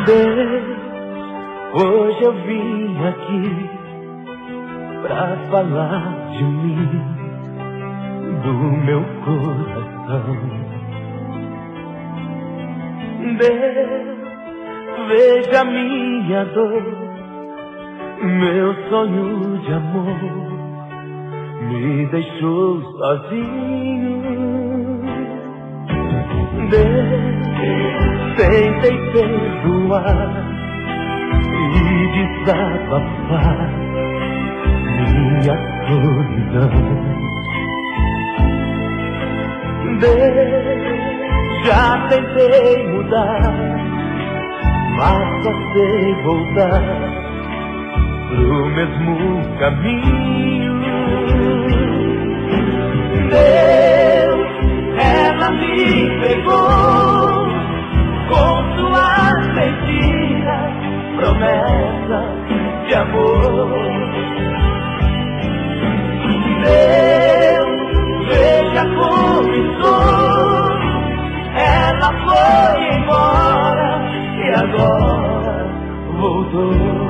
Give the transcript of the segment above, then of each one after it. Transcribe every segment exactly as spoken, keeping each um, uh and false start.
Deus, hoje eu vim aqui pra falar de mim, do meu coração. Deus, veja minha dor, meu sonho de amor me deixou sozinho. Deus, tentei perdoar e desabafar minha solidão. Deus, já tentei mudar, mas só sei voltar pro mesmo caminho. Deus, ela me pegou com suas mentiras, promessas de amor. Deus, veja como estou, ela foi embora e agora voltou.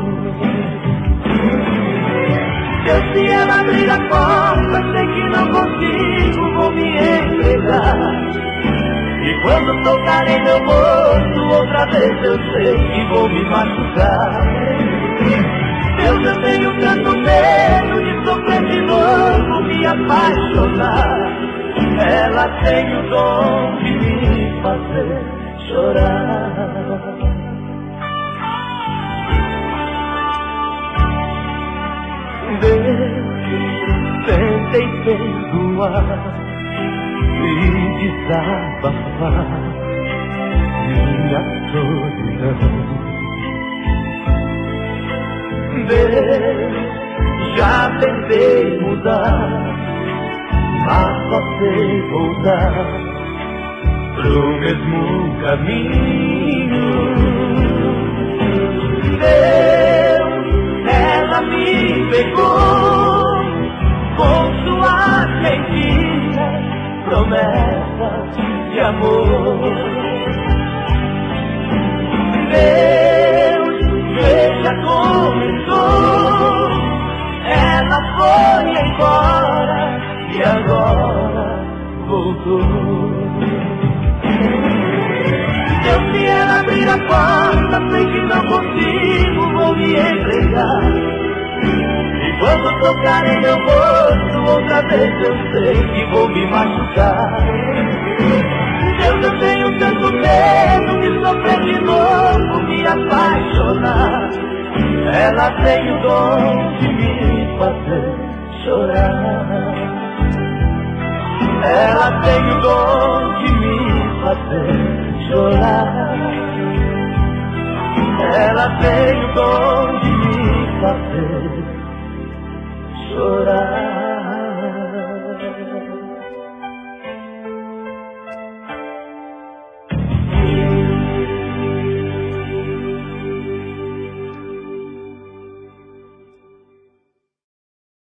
Deus, se ela abrir a porta, sei que não consigo, vou me entregar. E quando tocar em meu rosto, outra vez eu sei que vou me machucar. Deus, eu tenho tanto medo de sofrer de novo, me apaixonar. Ela tem o dom de me fazer chorar. Deus, tentei perdoar e desabafar minha solidão. Deus, já tentei mudar, mas só sei voltar pro mesmo caminho. Deus, ela me pegou com suas mentiras, promessas de amor. Deus, veja como estou, ela foi embora e agora voltou. Deus, se ela abrir a porta, sei que não consigo, vou me entregar. E quando tocar em meu rosto, outra vez eu sei que vou me machucar. Deus, eu tenho tanto medo de sofrer de novo, me apaixonar. Ela tem o dom de me fazer chorar. Ela tem o dom de me fazer chorar. Ela tem o dom de me fazer chorar.